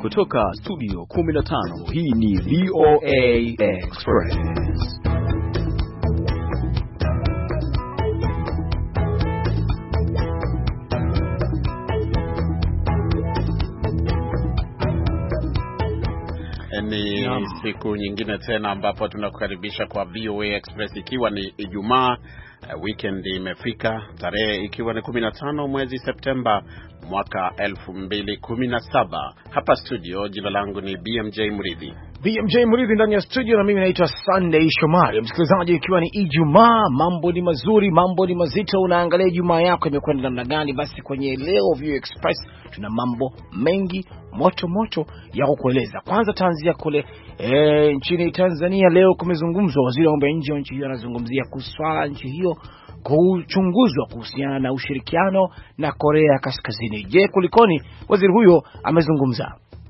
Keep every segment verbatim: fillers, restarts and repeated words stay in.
kutoka studio kumi na tano, hii ni V O A Express. Ni yeah. Siku nyingine tena ambapo tunakukaribisha kwa V O A Express, ikiwa ni Ijumaa. Uh, weekend imefika, tarehe ikiwa ni kumi na tano mwezi Septemba mwaka elfu mbili kumi na saba. Hapa studio, jina langu ni B M J Muridhi. B M J Muridhi ndani ya studio, na mimi naitwa Sunday Shomari. Msikilizaji, ikiwa ni Ijumaa, mambo ni mazuri, mambo ni mazito. Unaangalia Ijumaa yako imekwenda namna gani? Basi kwenye leo V O A Express tuna mambo mengi moto moto ya kukueleza. Kwanza taanzia kule e, nchini Tanzania. Leo kumezungumzwa, waziri wa mambo ya nje wa nchi hiyo anazungumzia kuswala nchi hiyo kuchunguzwa kuhusiana na ushirikiano na Korea Kaskazini. Je, kulikoni? Waziri huyo amezungumza.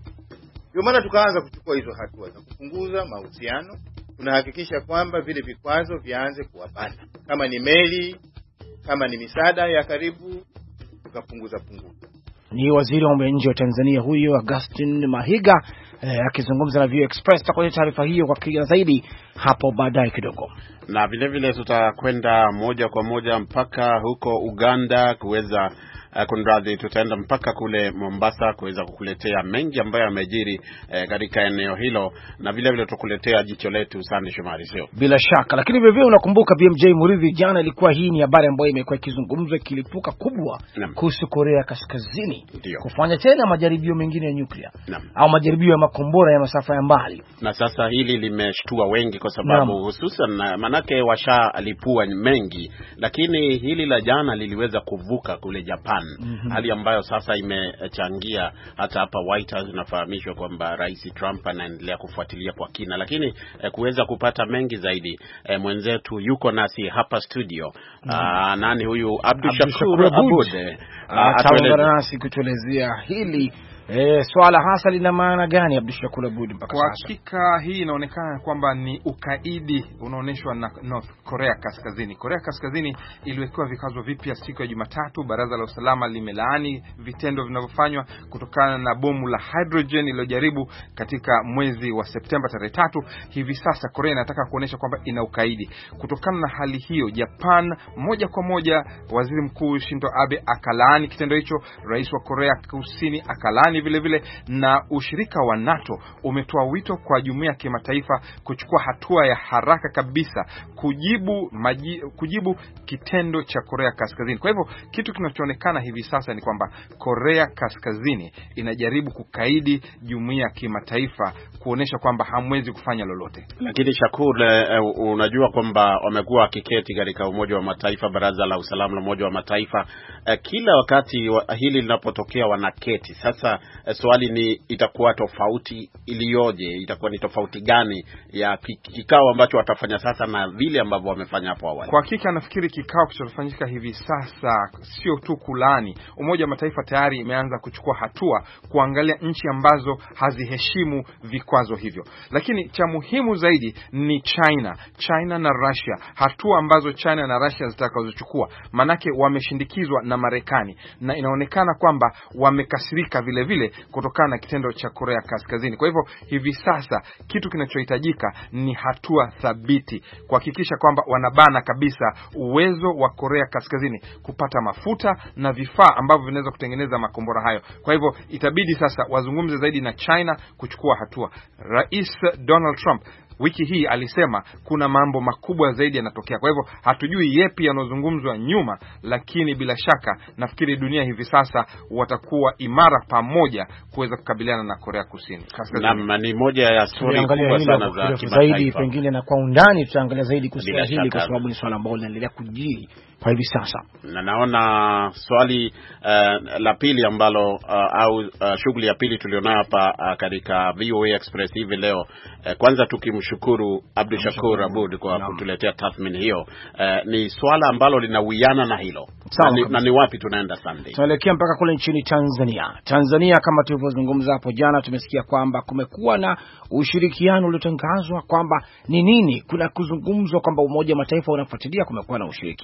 Ndio maana tukaanza kuchukua hizo hatua za kupunguza mahusiano. Tunahakikisha kwamba vile vikwazo vianze kuwabana. Kama ni meli, kama ni misaada ya karibu, tukapunguza punguza. Ni waziri wa mambo ya nje wa Tanzania huyo, Augustine Mahiga, eh, akizungumza na V O A Express. Tutakuwa taarifa hiyo kwa kina zaidi hapo baadaye kidogo. Na vile vile tutakwenda moja kwa moja mpaka huko Uganda kuweza Uh, kunradhi, tutaenda mpaka kule Mombasa kuweza kukuletea mengi ambayo yamejiri eh, katika eneo hilo, na vile vile tutakuletea jicho letu. Sande Shomari, sio? Bila shaka. Lakini vile vile unakumbuka B M J Muridhi, jana ilikuwa hii ni habari ambayo imekuwa ikizungumzwa kilipuka kubwa kuhusu Korea Kaskazini Ndiyo. kufanya tena majaribio mengine ya nyuklia au majaribio ya makombora ya masafa ya mbali. Na sasa hili limeshtua wengi kwa sababu Nam. hususan manake washalipua mengi, lakini hili la jana liliweza kuvuka kule Japan. Mm-hmm. Hali ambayo sasa imechangia hata hapa White House inafahamishwa kwamba Rais Trump anaendelea kufuatilia kwa kina, lakini eh, kuweza kupata mengi zaidi eh, mwenzetu yuko nasi hapa studio. Mm-hmm. Aa, nani huyu? Abdul Shakur Abud ataungana nasi kutuelezea hili Eh, swala hasa lina maana gani, Abdul Shakur Abud, mpaka sasa? Kwa hakika hii inaonekana kwamba ni ukaidi unaoneshwa na North Korea Kaskazini. Korea Kaskazini iliwekewa vikwazo vipya siku ya Jumatatu. Baraza la Usalama limelaani vitendo vinavyofanywa kutokana na bomu la hydrogen iliyojaribu katika mwezi wa Septemba tarehe tatu. Hivi sasa Korea inataka kuonesha kwamba ina ukaidi. Kutokana na hali hiyo, Japan moja kwa moja, Waziri Mkuu Shinzo Abe akalaani kitendo hicho. Rais wa Korea Kusini akalaani vile vile, na ushirika wa NATO umetoa wito kwa jumuiya ya kimataifa kuchukua hatua ya haraka kabisa kujibu maji, kujibu kitendo cha Korea Kaskazini. Kwa hivyo kitu kinachoonekana hivi sasa ni kwamba Korea Kaskazini inajaribu kukaidi jumuiya ya kimataifa kuonesha kwamba hamwezi kufanya lolote. Lakini Shakur, uh, unajua kwamba wamekuwa wakiketi katika Umoja wa Mataifa, Baraza la Usalama la Umoja wa Mataifa, uh, kila wakati wa, hili linapotokea wanaketi. Sasa uh, swali ni itakuwa tofauti iliyoje? Itakuwa ni tofauti gani ya kikao ambacho watafanya sasa na vile ambavyo wamefanya hapo awali? Kwa hakika nafikiri kikao kinachofanyika hivi sasa sio tu kulani. Umoja wa Mataifa tayari imeanza kuchukua hatua kuangalia nchi ambazo haziheshimu vikwazo hivyo. Lakini cha muhimu zaidi ni China, China na Russia. Hatua ambazo China na Russia zitakazochukua, manake wameshindikizwa na Marekani, na inaonekana kwamba wamekasirika vile vile kutokana na kitendo cha Korea Kaskazini. Kwa hivyo hivi sasa kitu kinachohitajika ni hatua thabiti kuhakikisha kwamba wanabana kabisa uwezo wa Korea Kaskazini kupata mafuta na vifaa ambavyo vinaweza kutengeneza makombora hayo. Kwa hivyo itabidi sasa wazungumze zaidi na China kuchukua hatua. Rais Donald Trump wiki hii alisema kuna mambo makubwa zaidi yanatokea. Kwa hivyo hatujui yepi yanozungumzwa nyuma, lakini bila shaka nafikiri dunia hivi sasa watakuwa imara pamoja kuweza kukabiliana na Korea Kusini Kaskazini. Na ni moja ya story kubwa sana za zaidi, pengine na kwa undani tutaangalia zaidi kuhusu hili kwa sababu ni swala ambalo linaendelea kujiri kwa hivi sasa. Na naona swali uh, la pili ambalo uh, au uh, shughuli ya pili tulionayo hapa uh, katika V O A Express hivi leo, uh, kwanza tukimshukuru Abdul Shakur Abud kwa no. kutuletea tathmini hiyo. Uh, ni swala ambalo linawiana na hilo. Na ni, na ni wapi tunaenda Sunday? Tunaelekea mpaka kule nchini Tanzania. Tanzania, kama tulivyozungumza hapo jana, tumesikia kwamba kumekuwa na ushirikiano uliotangazwa kwamba ni nini, kuna kuzungumzwa kwamba Umoja wa Mataifa unafuatilia. Kumekuwa na ushirikiano,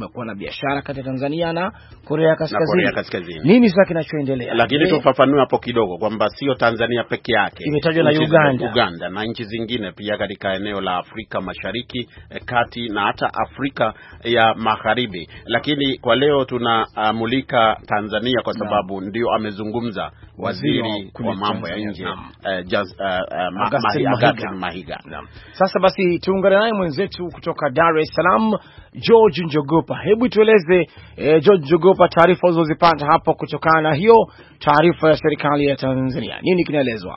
kumekuwa na biashara kati ya Tanzania na Korea Kaskazini. Na Korea Kaskazini. Nini sasa kinachoendelea? Lakini tufafanue hapo kidogo kwamba sio Tanzania peke yake. Imetajwa na Uganda. Uganda na nchi zingine pia katika eneo la Afrika Mashariki, kati na hata Afrika ya Magharibi. Lakini kwa leo tunamulika uh, Tanzania kwa sababu na ndio amezungumza waziri wa mambo ya nje uh, just, uh, uh, Augustine Mahiga. Mahiga. Sasa basi tuungane naye mwenzetu kutoka Dar es Salaam, George Njogopa. Hebu tueleze eh, George Njogopa, taarifa ulizozipata hapo kutokana na hiyo taarifa ya serikali ya Tanzania. Nini kinaelezwa?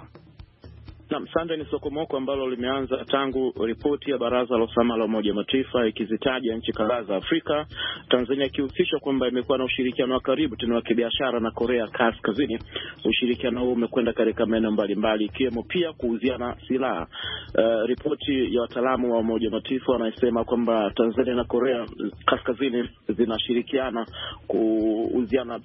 Naam, Sunday ni sokomoko ambalo limeanza tangu ripoti ya Baraza la Usalama la Umoja wa Mataifa ikizitaja nchi kadhaa za Afrika, Tanzania ikihusishwa kwamba imekuwa na ushirikiano wa karibu tena wa kibiashara na Korea Kaskazini. Ushirikiano huo umekwenda katika maeneo mbalimbali ikiwemo pia kuuziana silaha. Uh, ripoti ya wataalamu wa Umoja wa Mataifa wanasema kwamba Tanzania na Korea Kaskazini zinashirikiana kuuziana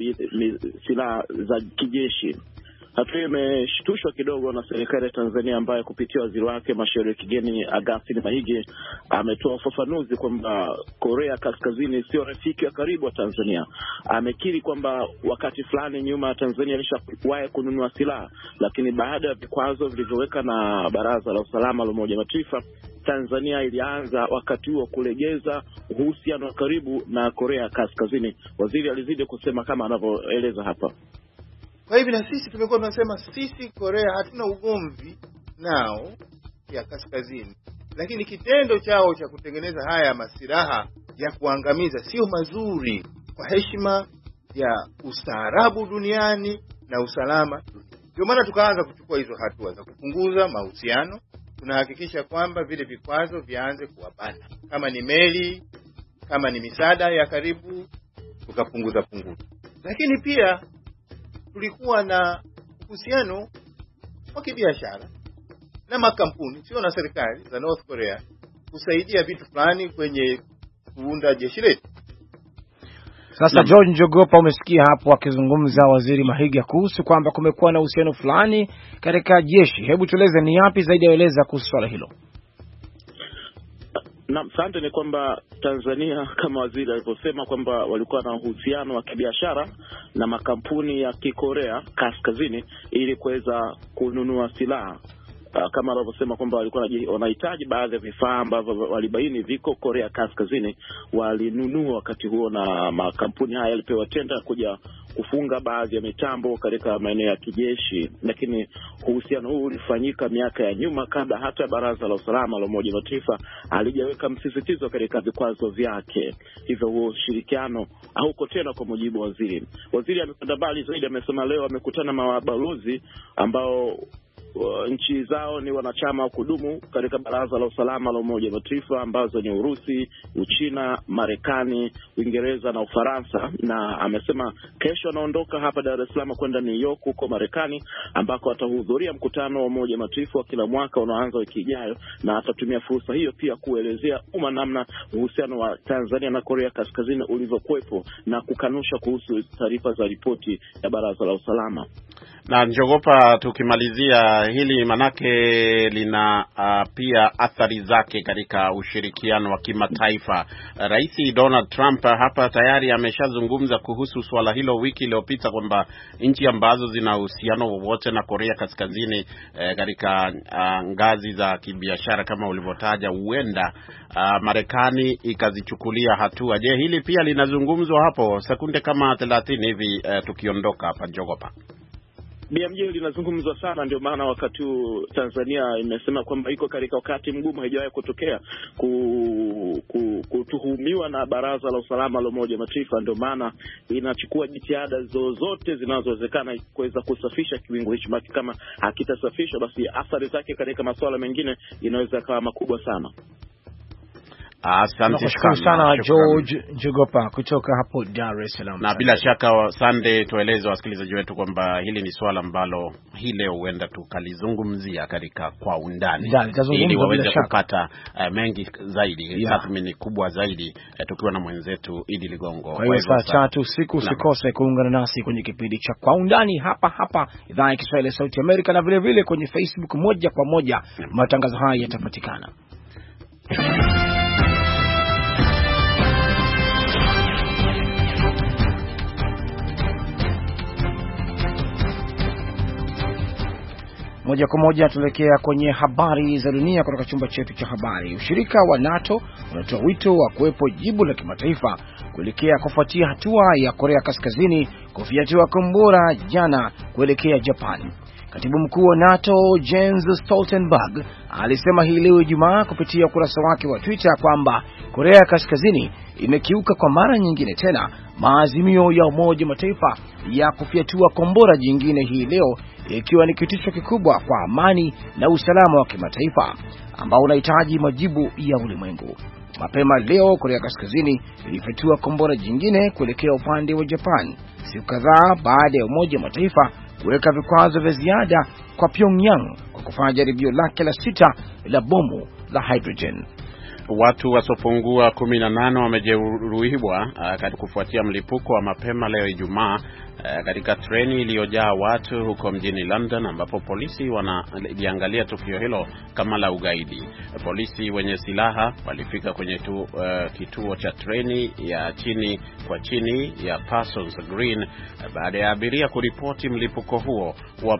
silaha za kijeshi. Hatua imeshtushwa kidogo na serikali ya Tanzania ambayo kupitia waziri wake mashauri ya kigeni Augustine Mahiga ametoa ufafanuzi kwamba Korea Kaskazini sio rafiki wa karibu wa Tanzania. Amekiri kwamba wakati fulani nyuma Tanzania ilishawahi kununua silaha, lakini baada ya vikwazo vilivyoweka na Baraza la Usalama la Umoja wa Mataifa, Tanzania ilianza wakati huo kulegeza uhusiano wa karibu na Korea Kaskazini. Waziri alizidi kusema kama anavyoeleza hapa. Kwa hivyo na sisi tumekuwa tunasema sisi Korea hatuna ugomvi nao ya Kaskazini, lakini kitendo chao cha kutengeneza haya masilaha ya kuangamiza sio mazuri kwa heshima ya ustaarabu duniani na usalama duniani. Ndio maana tukaanza kuchukua hizo hatua za kupunguza mahusiano. Tunahakikisha kwamba vile vikwazo vianze kuwabana. Kama ni meli, kama ni misaada ya karibu, tukapunguza punguza. Lakini pia tulikuwa na uhusiano wa kibiashara na makampuni, sio na serikali za North Korea, kusaidia vitu fulani kwenye kuunda jeshi letu. Sasa George Njogopa, umesikia hapo akizungumza waziri Mahiga kuhusu kwamba kumekuwa na uhusiano fulani katika jeshi. Hebu tueleze ni yapi zaidi yaeleza kuhusu swala hilo. Na asante ni kwamba Tanzania kama waziri alivyosema kwamba walikuwa na uhusiano wa kibiashara na makampuni ya Kikorea Kaskazini ili kuweza kununua silaha. Uh, kama walivyosema kwamba walikuwa wanahitaji baadhi ya vifaa ambavyo walibaini viko Korea Kaskazini, walinunua wakati huo, na makampuni haya yalipewa tenda kuja kufunga baadhi ya mitambo katika maeneo ya kijeshi. Lakini uhusiano huu ulifanyika miaka ya nyuma kabla hata Baraza la Usalama la Umoja wa Mataifa alijaweka msisitizo katika vikwazo vyake. Hivyo huo ushirikiano hauko tena kwa mujibu wa waziri. Waziri amekwenda mbali zaidi, amesema leo amekutana na mabalozi ambao Uh, nchi zao ni wanachama wa kudumu katika Baraza la Usalama la Umoja wa Mataifa ambazo ni Urusi, Uchina, Marekani, Uingereza na Ufaransa. Na amesema kesho anaondoka hapa Dar es Salaam kwenda New York huko Marekani, ambako atahudhuria mkutano wa Umoja wa Mataifa wa kila mwaka unaoanza wiki ijayo, na atatumia fursa hiyo pia kuelezea umma namna uhusiano wa Tanzania na Korea Kaskazini ulivyokuwepo na kukanusha kuhusu taarifa za ripoti ya Baraza la Usalama. Na Njogopa, tukimalizia hili manake lina uh, pia athari zake katika ushirikiano wa kimataifa. Rais Donald Trump hapa tayari ameshazungumza kuhusu swala hilo wiki iliyopita kwamba nchi ambazo zina uhusiano wowote na Korea Kaskazini eh, katika uh, ngazi za kibiashara kama ulivyotaja, huenda uh, Marekani ikazichukulia hatua. Je, hili pia linazungumzwa hapo? Sekunde kama thelathini hivi uh, tukiondoka hapa Njogopa. B M J linazungumzwa sana, ndio maana wakati Tanzania imesema kwamba iko katika wakati mgumu, haijawahi kutokea ku, ku, kutuhumiwa na Baraza la Usalama la Umoja wa Mataifa. Ndio maana inachukua jitihada zozote zinazowezekana kuweza kusafisha kiwingu hicho, kama hakitasafishwa basi athari zake katika masuala mengine inaweza kuwa makubwa sana. Asante sana, sana George Njogopa kutoka hapo Dar es Salaam. Na bila shaka Sunday, tueleze wasikilizaji wetu kwamba hili ni swala ambalo hii leo huenda tukalizungumzia katika kwa undani ili waweze kupata uh, mengi zaidi, tathmini yeah. kubwa zaidi uh, tukiwa na mwenzetu Idi Ligongo. Kwa hiyo saa tatu usiku usikose kuungana nasi kwenye kipindi cha Kwa Undani hapa hapa idhaa ya Kiswahili ya Sauti Amerika, na vile vile kwenye Facebook moja kwa moja matangazo haya yatapatikana. Moja kwa moja tuelekea kwenye habari za dunia kutoka chumba chetu cha habari. Ushirika wa NATO unatoa wito wa kuwepo jibu la kimataifa kuelekea kufuatia hatua ya Korea Kaskazini kufyatua kombora jana kuelekea Japan. Katibu mkuu wa NATO Jens Stoltenberg alisema hii leo Ijumaa kupitia ukurasa wake wa Twitter kwamba Korea Kaskazini imekiuka kwa mara nyingine tena maazimio ya Umoja wa Mataifa ya kufyatua kombora jingine hii leo, ikiwa ni kitisho kikubwa kwa amani na usalama wa kimataifa ambao unahitaji majibu ya ulimwengu. Mapema leo Korea Kaskazini ilifyatua kombora jingine kuelekea upande wa Japan, siku kadhaa baada ya Umoja wa Mataifa kuweka vikwazo vya ziada kwa Pyongyang kwa kufanya jaribio lake la sita la bomu la hydrogen. Watu wasiopungua kumi na nane wamejeruhiwa uh, kufuatia mlipuko wa mapema leo Ijumaa uh, katika treni iliyojaa watu huko mjini London, ambapo polisi wanaliangalia tukio hilo kama la ugaidi. Polisi wenye silaha walifika kwenye tu, uh, kituo cha treni ya chini kwa chini ya Parsons Green uh, baada ya abiria kuripoti mlipuko huo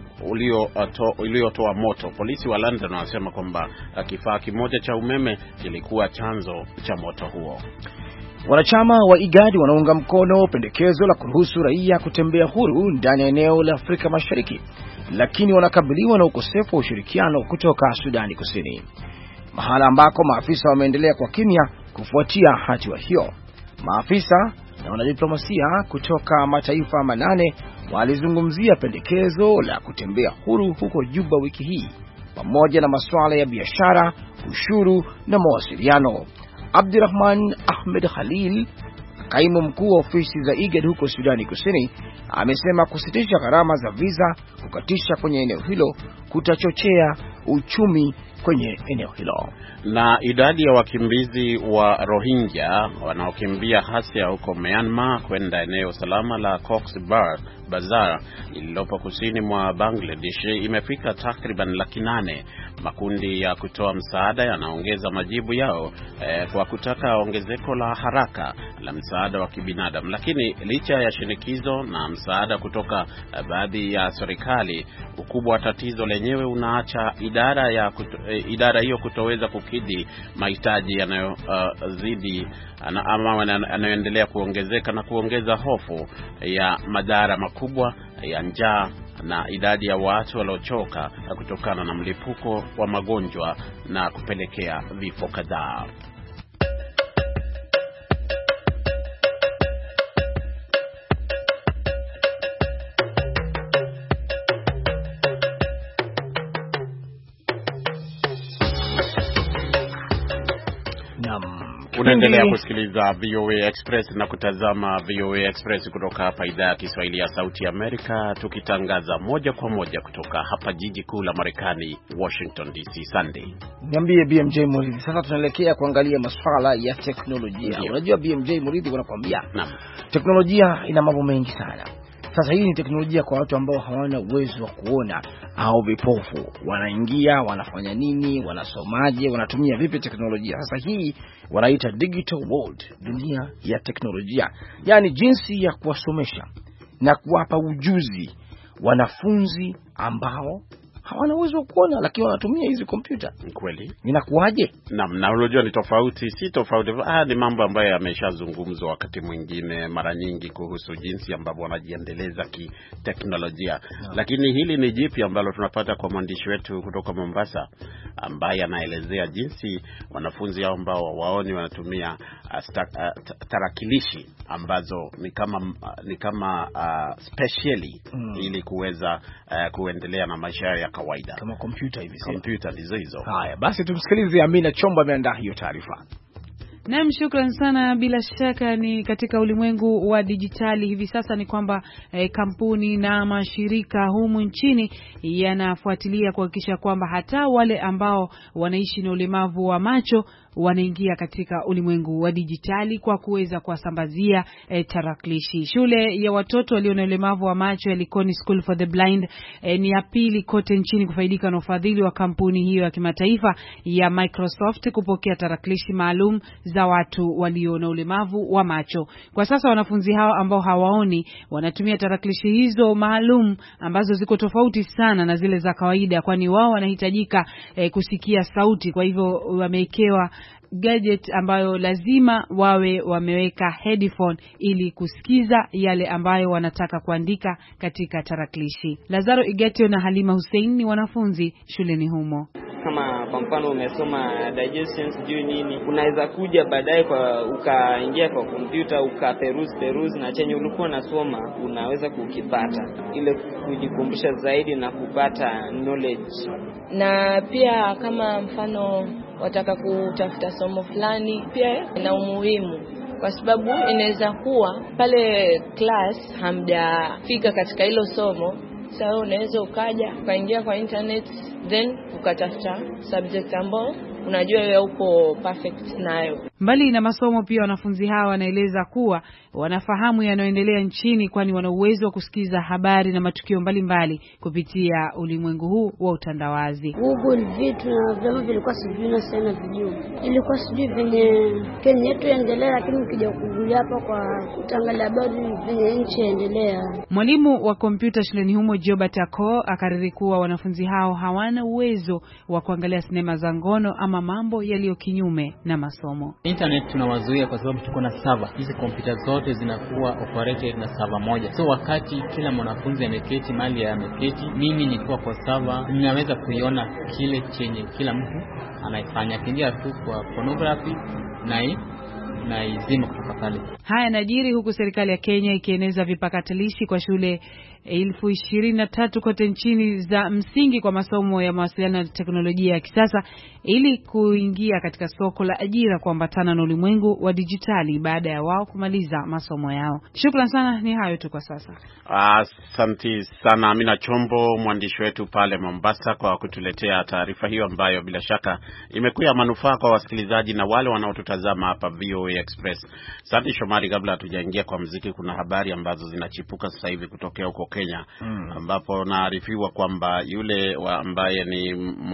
uliotoa ulio moto. Polisi wa London wanasema kwamba uh, kifaa kimoja cha umeme kilikuwa chanzo cha moto huo. Wanachama wa IGAD wanaunga mkono pendekezo la kuruhusu raia kutembea huru ndani ya eneo la Afrika Mashariki, lakini wanakabiliwa na ukosefu wa ushirikiano kutoka Sudani Kusini, mahala ambako maafisa wameendelea kwa kimya kufuatia hatua hiyo. Maafisa na wanadiplomasia kutoka mataifa manane walizungumzia pendekezo la kutembea huru huko Juba wiki hii, pamoja na masuala ya biashara, ushuru na mawasiliano. Abdirahman Ahmed Khalil, kaimu mkuu wa ofisi za IGAD huko Sudani Kusini, amesema kusitisha gharama za visa kukatisha kwenye eneo hilo kutachochea uchumi kwenye eneo hilo. Na idadi ya wakimbizi wa Rohingya wanaokimbia hasia huko Myanmar kwenda eneo salama la Cox's Bazar lililopo kusini mwa Bangladesh imefika takriban laki nane. Makundi ya kutoa msaada yanaongeza majibu yao eh, kwa kutaka ongezeko la haraka la msaada wa kibinadamu. Lakini licha ya shinikizo na msaada kutoka eh, baadhi ya serikali, ukubwa wa tatizo lenyewe unaacha idara ya kuto, eh, idara hiyo kutoweza kukidhi mahitaji yanayozidi uh, ama yanayoendelea kuongezeka na kuongeza hofu ya madhara makubwa ya njaa na idadi ya watu waliochoka kutokana na mlipuko wa magonjwa na kupelekea vifo kadhaa. Unaendelea kusikiliza V O A Express na kutazama V O A Express kutoka hapa idhaa ya Kiswahili ya Sauti Amerika, tukitangaza moja kwa moja kutoka hapa jiji kuu la Marekani, Washington D C. Sunday, niambie B M J Muridhi, sasa tunaelekea kuangalia masuala ya teknolojia. Yeah. Unajua B M J Muridhi, wanakuambia teknolojia ina mambo mengi sana. Sasa hii ni teknolojia kwa watu ambao hawana uwezo wa kuona au vipofu. Wanaingia, wanafanya nini, wanasomaje, wanatumia vipi teknolojia? Sasa hii wanaita digital world, dunia ya teknolojia. Yaani jinsi ya kuwasomesha na kuwapa ujuzi wanafunzi ambao hawana uwezo wa kuona lakini wanatumia hizi kompyuta. Kweli? Inakuaje? Naam, na unajua ni tofauti, si tofauti. Ah, ni mambo ambayo yameshazungumzwa wakati mwingine mara nyingi kuhusu jinsi ambavyo wanajiendeleza kiteknolojia. No. Lakini hili ni jipi ambalo tunapata kwa mwandishi wetu kutoka Mombasa, ambaye anaelezea jinsi wanafunzi hao ambao waoni wanatumia uh, sta, uh, tarakilishi ambazo ni kama uh, ni kama uh, specially mm. ili kuweza uh, kuendelea na maisha ya kawaida kama kompyuta hivi. Kompyuta ndizo hizo. Haya, basi tumsikilize Amina Chomba ameandaa hiyo taarifa. Naam, shukrani sana. Bila shaka ni katika ulimwengu wa dijitali hivi sasa ni kwamba eh, kampuni na mashirika humu nchini yanafuatilia kuhakikisha kwamba hata wale ambao wanaishi na ulemavu wa macho wanaingia katika ulimwengu wa dijitali kwa kuweza kuwasambazia eh, tarakilishi. Shule ya watoto walio na ulemavu wa macho ya Likoni School for the Blind eh, ni ya pili kote nchini kufaidika na ufadhili wa kampuni hiyo ya kimataifa ya Microsoft kupokea tarakilishi maalum za watu walio na ulemavu wa macho. Kwa sasa wanafunzi hao ambao hawaoni wanatumia tarakilishi hizo maalum ambazo ziko tofauti sana na zile za kawaida, kwani wao wanahitajika eh, kusikia sauti. Kwa hivyo wamewekewa gadget ambayo lazima wawe wameweka headphone ili kusikiza yale ambayo wanataka kuandika katika tarakilishi. Lazaro Igetio na Halima Hussein ni wanafunzi shuleni humo. Kama kwa mfano umesoma digestion sijui nini, unaweza kuja baadaye kwa ukaingia kwa kompyuta ukaperuzi peruzi na chenye ulikuwa unasoma unaweza kukipata, ile kujikumbusha zaidi na kupata knowledge. Na pia kama mfano wataka kutafuta somo fulani pia ina umuhimu, kwa sababu inaweza kuwa pale class hamjafika katika hilo somo. Sasa unaweza ukaja ukaingia kwa internet then ukatafuta subject ambao unajua wewe uko perfect nayo. Mbali na masomo pia wanafunzi hawa wanaeleza kuwa wanafahamu yanayoendelea nchini, kwani wana uwezo wa kusikiza habari na matukio mbalimbali mbali kupitia ulimwengu huu wa utandawazi. Google vitu na vyama vilikuwa sijui na sana vijui. Ilikuwa sijui venye Kenya yetu yaendelea, lakini ukija kugulia hapa kwa kutangalia habari venye nchi yaendelea. Mwalimu wa kompyuta shuleni humo Jobert Ako akariri kuwa wanafunzi hao hawana uwezo wa kuangalia sinema za ngono ama mambo yaliyo kinyume na masomo. Internet tunawazuia kwa sababu tuko na server. Hizi kompyuta zote zinakuwa operated na server moja. So wakati kila mwanafunzi ameketi mahali ameketi, mimi nikuwa kwa server, ninaweza kuiona kile chenye kila mtu anaifanya. Kingia tu kwa pornography na hii na izima kutoka pale. Haya najiri huku serikali ya Kenya ikieneza vipakatalishi kwa shule elfu ishirini na tatu kote nchini za msingi kwa masomo ya mawasiliano na teknolojia ya kisasa ili kuingia katika soko la ajira kuambatana na ulimwengu wa dijitali baada ya wao kumaliza masomo yao. Shukrani sana, ni hayo tu kwa sasa. Asante uh, sana Amina Chombo, mwandishi wetu pale Mombasa, kwa kutuletea taarifa hiyo ambayo bila shaka imekuwa manufaa kwa wasikilizaji na wale wanaotutazama hapa V O A Express. Asante Shomari, kabla hatujaingia kwa muziki, kuna habari ambazo zinachipuka sasa hivi kutokea huko Kenya, mm. ambapo naarifiwa kwamba yule wa ambaye ni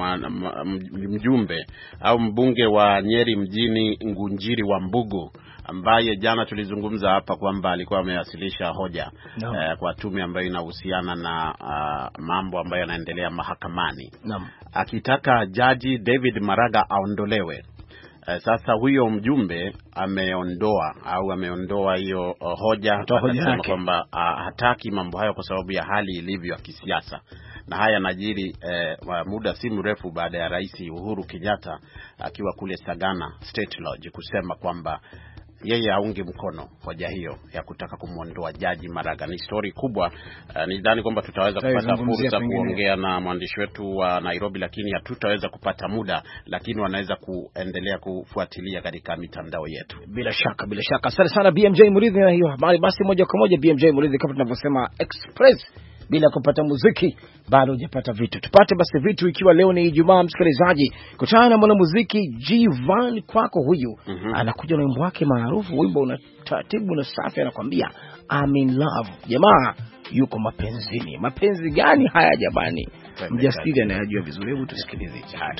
mjumbe au mbunge wa Nyeri mjini Ngunjiri wa Mbugu, ambaye jana tulizungumza hapa kwamba alikuwa amewasilisha hoja no. eh, kwa tume ambayo inahusiana na uh, mambo ambayo yanaendelea mahakamani no. akitaka jaji David Maraga aondolewe. Uh, sasa huyo mjumbe ameondoa au ameondoa hiyo uh, hoja, akasema kwamba uh, hataki mambo hayo kwa sababu ya hali ilivyo ya kisiasa. Na haya najiri uh, muda si mrefu baada ya Rais Uhuru Kenyatta akiwa uh, kule Sagana State Lodge kusema kwamba yeye aunge mkono hoja hiyo ya kutaka kumuondoa jaji Maraga. Ni story kubwa. Uh, nidhani kwamba tutaweza kupata fursa kuongea na mwandishi wetu wa Nairobi, lakini hatutaweza kupata muda, lakini wanaweza kuendelea kufuatilia katika mitandao yetu. Bila shaka, bila shaka. Asante sana B M J Muridhi na hiyo habari. Basi moja kwa moja B M J Muridhi, kama tunavyosema Express, bila kupata muziki bado hujapata vitu. Tupate basi vitu, ikiwa leo ni Ijumaa, msikilizaji. Kutana na mwanamuziki Jivan kwako huyu. Mm -hmm. Anakuja na wimbo wake maarufu, wimbo una taratibu na safi, anakuambia I'm in love. Jamaa yuko mapenzini. Mapenzi gani haya jamani? Mjasiri anayajua vizuri, hebu tusikilize hata.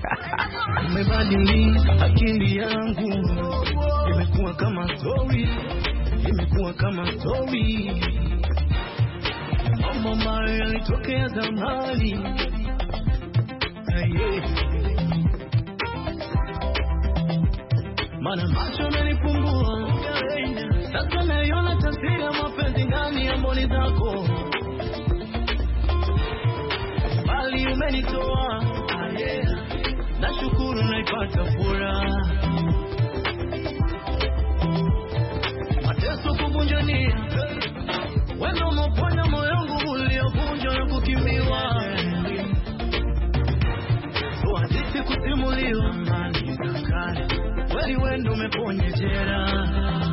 Umebadilisha akili yangu, imekuwa kama story, imekuwa kama story. Mambo ambayo yalitokea zamani. Hey, mana macho yanipungua, sasa naiona taswira ya mapenzi ndani ya mboni zako. Bali umenitoa, nashukuru naipata furaha. Mateso kuvunjania, wewe umeponya moyo wangu uliovunjwa na kukimbiwa. So hadithi kusimuliwa, mali za kale, wewe wendo umeponya jeraha.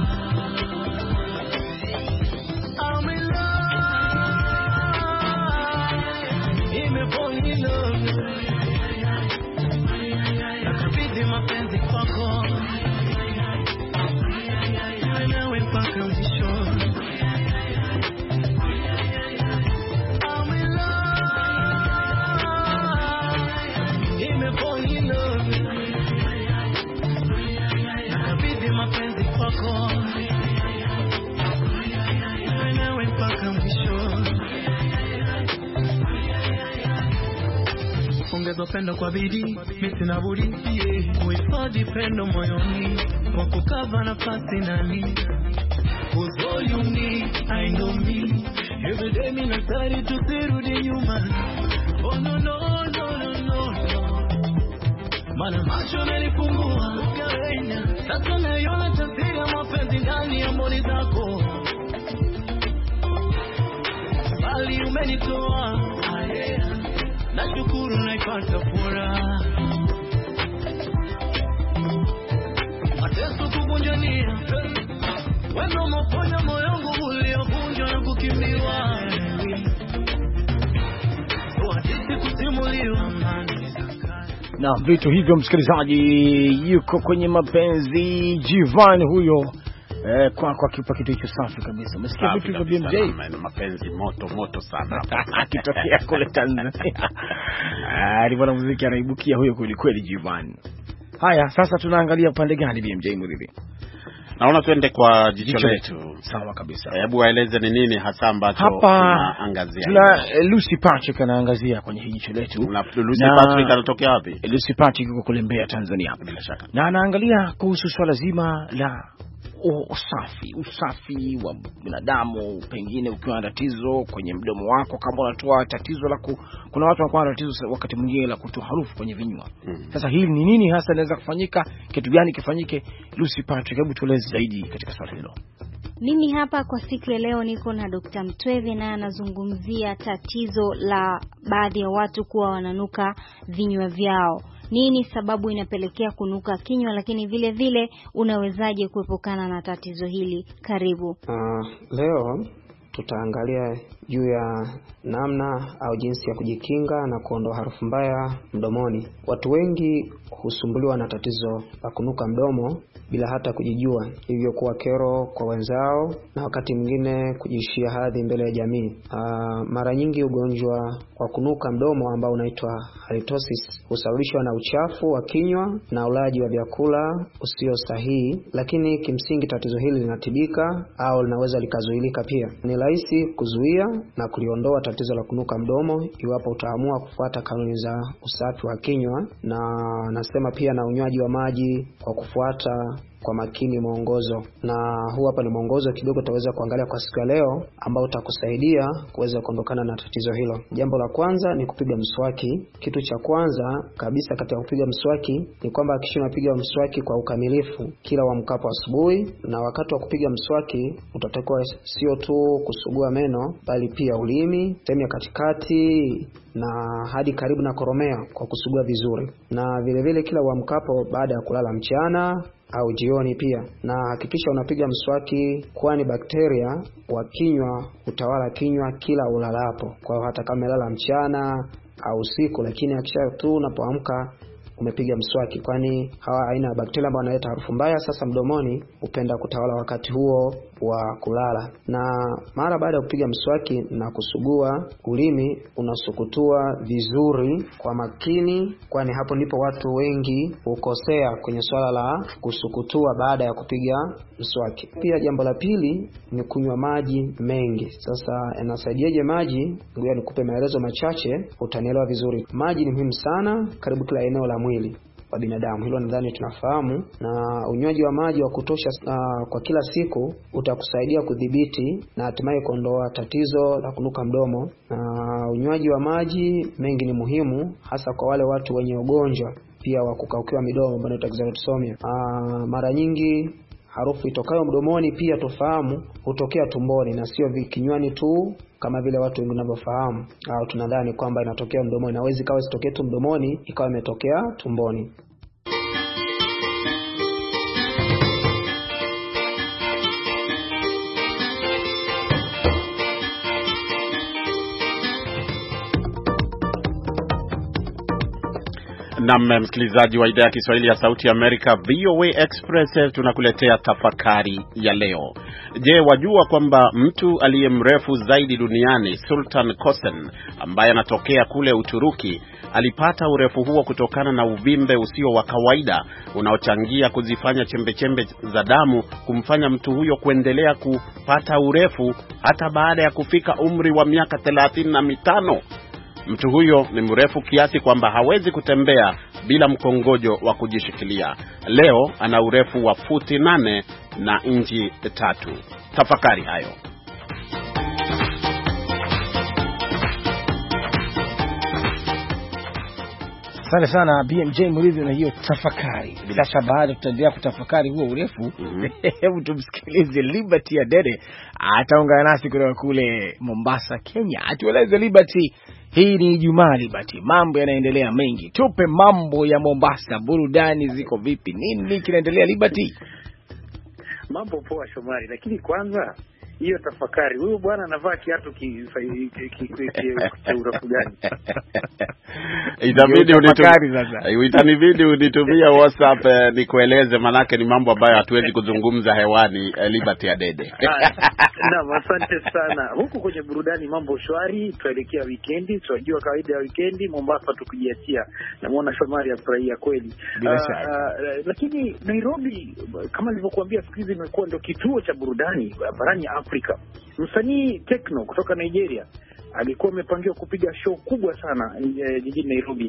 I'm in love, imeponya love. Nakabidhi mapenzi kwako, nawe mpaka mwisho. kuongeza upendo kwa bidii, mimi sina budi yeah. Kuhifadhi pendo moyoni, kwa kukava nafasi nani. Was all you need, I know me. Every day mimi natari tusirudi nyuma. Oh no no no no no no. Mana macho yanifungua kawaida. Sasa naiona tafsiri ya mapenzi ndani ya moyo zako. Bali umenitoa, yeah. Nashukuru naipata furaha. Mateso kuvunjania, wewe umeponya moyo wangu uliovunjwa na kukimbiwa. Wahisi kusimuliwa amani. Na vitu hivyo, msikilizaji, yuko kwenye mapenzi Jivan huyo. Eh, kwa kwa kipa kitu hicho safi kabisa. Umesikia vitu vya B M J? Mapenzi moto moto sana akitokea kule Tanzania. Ah, ni mwanamuziki anaibukia huyo kweli kweli Jivan. Haya, sasa tunaangalia upande gani B M J Muridhi? Naona twende kwa jicho letu. Sawa kabisa. Hebu waeleze ni nini hasa ambacho tunaangazia. Tuna Lucy Patrick anaangazia kwenye jicho letu. Na Lucy Patrick anatokea wapi? Lucy Patrick yuko kule Mbeya, Tanzania bila shaka. Na anaangalia kuhusu swala zima la usafi, usafi wa binadamu. Pengine ukiwa na tatizo kwenye mdomo wako, kama unatoa tatizo la ku, kuna watu wanakuwa na tatizo wakati mwingine la kutoa harufu kwenye vinywa. Mm. Sasa hili ni nini hasa inaweza kufanyika? Kitu gani kifanyike? Lucy Patrick, hebu tueleze zaidi katika swala hilo. Mimi hapa kwa siku ya leo niko na Dokta Mtweve, na anazungumzia tatizo la baadhi ya watu kuwa wananuka vinywa vyao. Nini sababu inapelekea kunuka kinywa, lakini vile vile unawezaje kuepukana na tatizo hili? Karibu. Uh, leo tutaangalia juu ya namna au jinsi ya kujikinga na kuondoa harufu mbaya mdomoni. Watu wengi husumbuliwa na tatizo la kunuka mdomo bila hata kujijua, hivyo kuwa kero kwa wenzao na wakati mwingine kujishia hadhi mbele ya jamii. Aa, mara nyingi ugonjwa wa kunuka mdomo ambao unaitwa halitosis husababishwa na uchafu wa kinywa na ulaji wa vyakula usio sahihi, lakini kimsingi tatizo hili linatibika au linaweza likazuilika pia. Ni rahisi kuzuia na kuliondoa tatizo la kunuka mdomo iwapo utaamua kufuata kanuni za usafi wa kinywa, na nasema pia na unywaji wa maji kwa kufuata kwa makini mwongozo. Na huu hapa ni mwongozo kidogo tutaweza kuangalia kwa siku ya leo ambao utakusaidia kuweza kuondokana na tatizo hilo. Jambo la kwanza ni kupiga mswaki. Kitu cha kwanza kabisa katika kupiga mswaki ni kwamba hakikisha unapiga mswaki kwa ukamilifu kila uamkapo asubuhi, na wakati wa kupiga mswaki utatakiwa sio tu kusugua meno bali pia ulimi, sehemu ya katikati na hadi karibu na koromea kwa kusugua vizuri. Na vile vile kila uamkapo baada ya kulala mchana au jioni pia. Na hakikisha unapiga mswaki, kwani bakteria wa kinywa utawala kinywa kila ulalapo. Kwa hiyo hata kama umelala mchana au usiku, lakini hakikisha tu unapoamka umepiga mswaki, kwani hawa aina ya bakteria ambao wanaleta harufu mbaya sasa mdomoni upenda kutawala wakati huo wa kulala. Na mara baada ya kupiga mswaki na kusugua ulimi, unasukutua vizuri kwa makini, kwani hapo ndipo watu wengi hukosea kwenye swala la kusukutua baada ya kupiga mswaki. Pia jambo la pili ni kunywa maji mengi. Sasa yanasaidiaje maji? Ngoja nikupe maelezo machache utanielewa vizuri. Maji ni muhimu sana karibu kila eneo la mwili wa binadamu. Hilo nadhani tunafahamu, na unywaji wa maji wa kutosha uh, kwa kila siku utakusaidia kudhibiti na hatimaye kuondoa tatizo la kunuka mdomo. Na uh, unywaji wa maji mengi ni muhimu hasa kwa wale watu wenye ugonjwa pia wa kukaukiwa midomo ambao ni Toxoplasmia. Uh, mara nyingi harufu itokayo mdomoni pia tufahamu hutokea tumboni na sio kinywani tu kama vile watu wengi wanavyofahamu au tunadhani kwamba inatokea mdomoni. Inaweza ikawa isitokee tu mdomoni, ikawa imetokea tumboni. Na msikilizaji wa idhaa ya Kiswahili ya Sauti ya Amerika V O A Express, tunakuletea tafakari ya leo. Je, wajua kwamba mtu aliye mrefu zaidi duniani, Sultan Kosen, ambaye anatokea kule Uturuki, alipata urefu huo kutokana na uvimbe usio wa kawaida unaochangia kuzifanya chembechembe za damu kumfanya mtu huyo kuendelea kupata urefu hata baada ya kufika umri wa miaka thelathini na mitano. Mtu huyo ni mrefu kiasi kwamba hawezi kutembea bila mkongojo wa kujishikilia. Leo ana urefu wa futi nane na inchi tatu. Tafakari hayo. Asante sana B M J Muridhi na hiyo tafakari. Bila shaka baada tutaendelea kutafakari huo urefu. Hebu mm-hmm. tumsikilize Liberty Adede, ataungana nasi kutoka kule Mombasa, Kenya. Atueleze Liberty, hii ni Ijumaa Liberty, mambo yanaendelea mengi. Tupe mambo ya Mombasa, burudani ziko vipi? Nini kinaendelea Liberty? Mambo poa Shomari, lakini kwanza hiyo tafakari, huyu bwana anavaa kiatu cha urefu gani? Itabidi unitumie itanibidi unitumie WhatsApp eh, nikueleze, manake ni mambo ambayo hatuwezi kuzungumza hewani. eh, Liberty Adede. Naam, asante sana. Huku kwenye burudani mambo shwari, tuelekea weekendi, tunajua kawaida ya weekendi Mombasa tukujiachia. Namuona Shomari afurahia kweli. Uh, uh, lakini Nairobi kama nilivyokuambia siku hizi imekuwa ndio kituo cha burudani barani Afrika. Msanii Tekno kutoka Nigeria alikuwa amepangiwa kupiga show kubwa sana e, jijini Nairobi,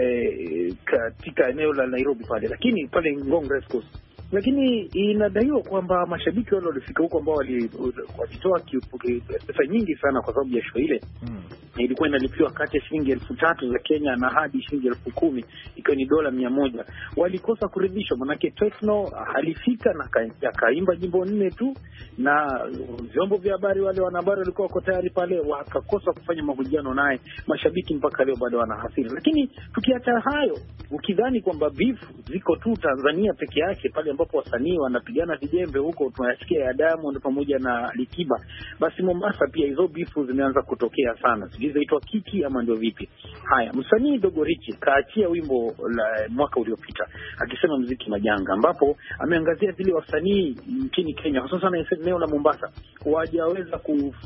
e, katika eneo la Nairobi pale, lakini pale Ngong Race Course. Lakini inadaiwa kwamba mashabiki wale walifika huko ambao walitoa pesa nyingi sana kwa sababu ya show ile. Hmm. Ilikuwa inalipiwa kati ya shilingi elfu tatu za Kenya na hadi shilingi elfu kumi, ikiwa ni dola mia moja. Walikosa kuridhishwa, manake Tekno alifika na akaimba jimbo nne tu, na vyombo vya habari, wale wanahabari walikuwa wako tayari pale, wakakosa kufanya mahojiano naye. Mashabiki mpaka leo bado wana hasira. Lakini tukiacha hayo, ukidhani kwamba beef ziko tu Tanzania peke yake, pale ambapo wasanii wanapigana vijembe huko tunayasikia ya Diamond pamoja na Likiba, basi Mombasa pia hizo beef zimeanza kutokea sana. Zilizoitwa kiki ama ndio vipi? Haya, msanii Dogo Richi kaachia wimbo la mwaka uliopita akisema muziki majanga, ambapo ameangazia vile wasanii nchini Kenya hususan eneo la Mombasa hawajaweza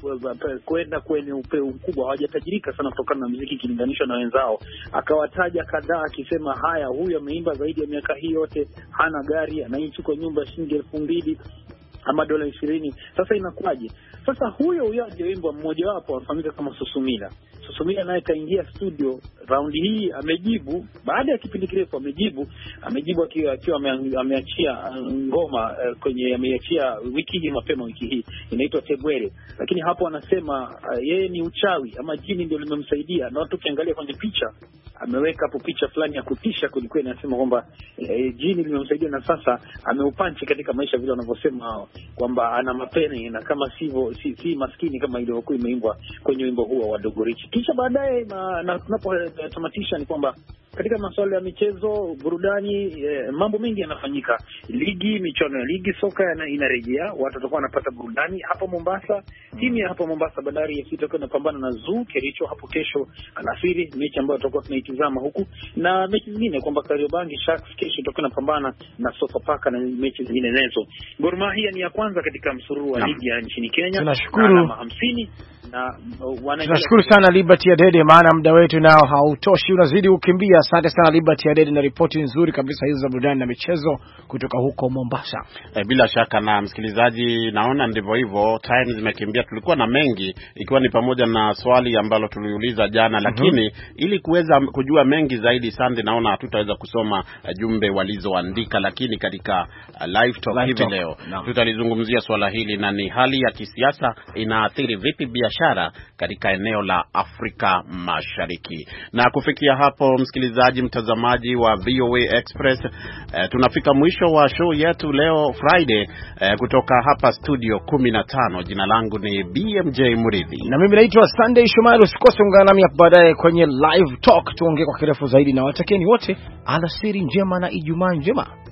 kwenda kwenye upeo mkubwa, hawajatajirika sana kutokana na muziki kilinganishwa na wenzao. Akawataja kadhaa akisema haya, huyu ameimba zaidi ya miaka hii yote, hana gari, anaishi kwa nyumba shilingi elfu mbili ama dola ishirini. Sasa inakuwaje? Sasa huyo huyo aliyeimba mmoja wapo anafahamika kama Susumila. Susumila naye kaingia studio round hii, amejibu baada ya kipindi kirefu, amejibu amejibu akiwa akiwa ameachia ngoma uh, kwenye ameachia wiki hii, mapema wiki hii, inaitwa Tebwere. Lakini hapo anasema uh, yeye ni uchawi ama jini ndio limemsaidia, na watu ukiangalia kwenye picha ameweka hapo picha fulani ya kutisha kulikuwa inasema kwamba eh, jini limemsaidia na sasa ameupanchi katika maisha vile wanavyosema kwamba ana mapeni, na kama sivyo si, si maskini kama ilivyokuwa imeimbwa kwenye wimbo huo wa Dogo Richi. Kisha baadaye na tunapotamatisha ni kwamba katika masuala ya michezo, burudani, eh, mambo mengi yanafanyika. Ligi, michuano ya ligi soka inarejea, watu watakuwa wanapata burudani hapa Mombasa. Timu ya hapa Mombasa Bandari F C itakuwa inapambana na Zoo Kericho hapo kesho alasiri, mechi ambayo tutakuwa tunaitazama huku, na mechi zingine kwamba Kariobangi Sharks kesho itakuwa inapambana na Sofapaka na mechi zingine nezo. Gor Mahia ni ya kwanza katika msururu wa ligi ya nchini Kenya. Tunashukuru hamsini na tunashukuru sana Liberty Adede, maana muda wetu nao hautoshi, unazidi kukimbia. Asante sana Liberty Adede na ripoti nzuri kabisa hizo za burudani na michezo kutoka huko Mombasa. E, bila shaka na msikilizaji, naona ndivyo hivyo, time zimekimbia. Tulikuwa na mengi, ikiwa ni pamoja na swali ambalo tuliuliza jana, lakini mm-hmm. ili kuweza kujua mengi zaidi Sunday, naona hatutaweza kusoma uh, jumbe walizoandika, lakini katika uh, live talk hivi leo no. tutalizungumzia swala hili, na ni hali ya kisiasa inaathiri vipi biashara katika eneo la Afrika Mashariki. Na kufikia hapo, msikilizaji, mtazamaji wa V O A Express, eh, tunafika mwisho wa show yetu leo Friday, eh, kutoka hapa studio kumi na tano. Jina langu ni B M J Muridhi na mimi naitwa Sunday Shomari. Usikose ungana nami hapo baadaye kwenye live talk, tuongee kwa kirefu zaidi, na watakieni wote alasiri njema na Ijumaa njema.